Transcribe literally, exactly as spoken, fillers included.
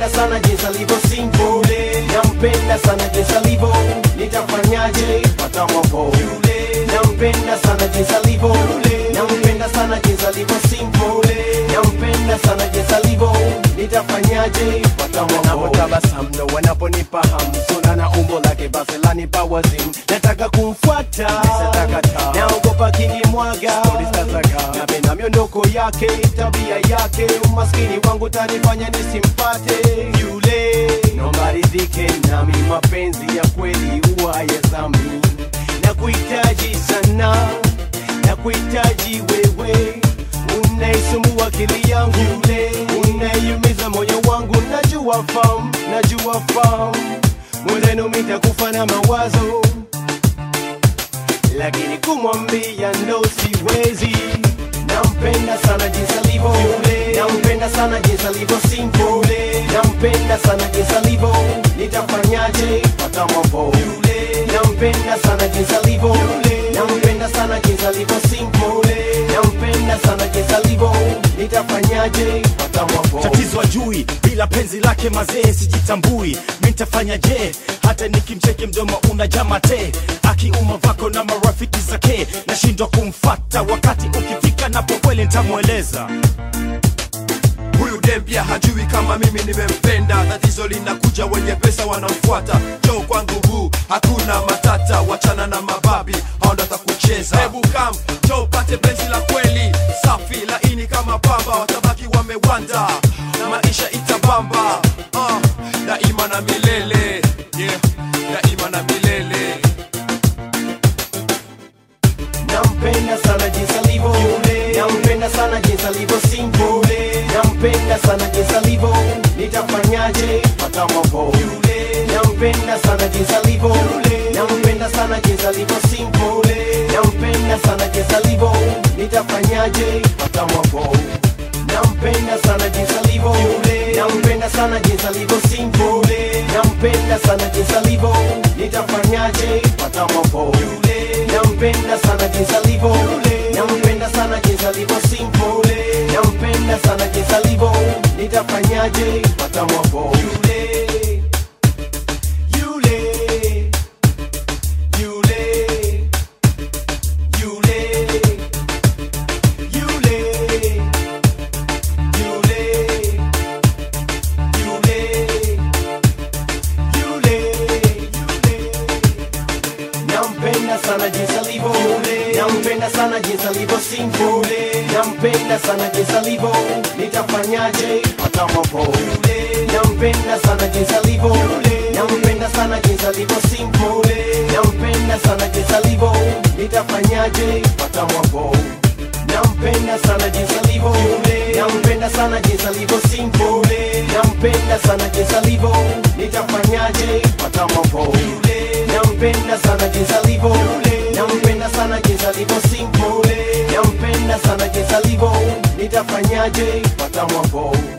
nampenda sana jinsi alivyo simple, nampenda sana jinsi alivyo, nitafanyaje pata mambo. Nampenda sana jinsi alivyo, nampenda sana jinsi alivyo simple, nampenda sana jinsi alivyo, nitafanyaje pata mambo. Napotabasamu ndo wanaponipa hamu, sura na umbo lake basi lanipa wazimu, nataka kumfuata naogopa kinimwaga, napenda miondoko yake, tabia yake, umaskini wangu tanifanya nisimpate yule. Naomba rizike nami, mapenzi ya kweli huwa hayazami, na kuhitaji sana, na kuhitaji wewe, unaisumbua akili yangu, unaiumiza moyo wangu, najua fahamu, najua fahamu, mwenzenu nitakufa na mawazo, lakini kumwambia ndo siwezi. Nampenda sana jinsi alivyo, nampenda sana jinsi alivyo simple, nampenda sana jinsi alivyo, nitafanyaje pata mambo. Nampenda sana jinsi alivyo, nampenda sana jinsi alivyo simple, nampenda sana jinsi alivyo, nitafanyaje pata mambo. Tatizo ajui, bila penzi lake mazee sijitambui, nitafanyaje hata nikimcheke mdomo unajamate, akiuma vako na marafiki zake, nashindwa kumfuata wakati ukifika napo kweli nitamueleza. Huyu dem pia hajui kama mimi nimempenda, tatizo linakuja wenye pesa wanamfuata. Joe kwangu boo, hakuna matata, wachana na mababi, hao ndo atakucheza. Hebu come, Joe pate penzi la kweli, safi laini kama pamba, watabaki wamewanda, na maisha itabamba, uh, daima na milele, yeah, daima na milele. Nampenda sana jinsi alivyo, nampenda sana jinsi alivyo simple, nampenda sana jinsi alivyo, nitafanyaje pata mambo. Nampenda sana jinsi alivyo, nampenda sana jinsi alivyo simple, nampenda sana jinsi alivyo, nitafanyaje pata mambo. Nampenda sana jinsi alivyo, nampenda sana jinsi alivyo simple, nampenda sana jinsi alivyo, nitafanyaje pata mambo. Nampenda sana jinsi alivyo, nampenda sana jinsi alivyo simple, nampenda sana jinsi alivyo, nitafanyaje pata mambo. Yule yule yule yule yule yule yule yule. Nampenda sana jinsi alivyo, nampenda sana jinsi alivyo simple, nampenda sana jinsi alivyo, nitafanyaje pata mambo. Nampenda sana jinsi alivyo, nampenda sana jinsi alivyo simple, nampenda sana jinsi alivyo, nitafanyaje pata mambo. Nampenda sana jinsi alivyo, nampenda sana jinsi alivyo simple, nampenda sana jinsi alivyo, nitafanyaje pata mambo. Nampenda sana jinsi alivyo, nampenda sana jinsi alivyo simple, nampenda sana jinsi alivyo, nitafanyaje pata mambo.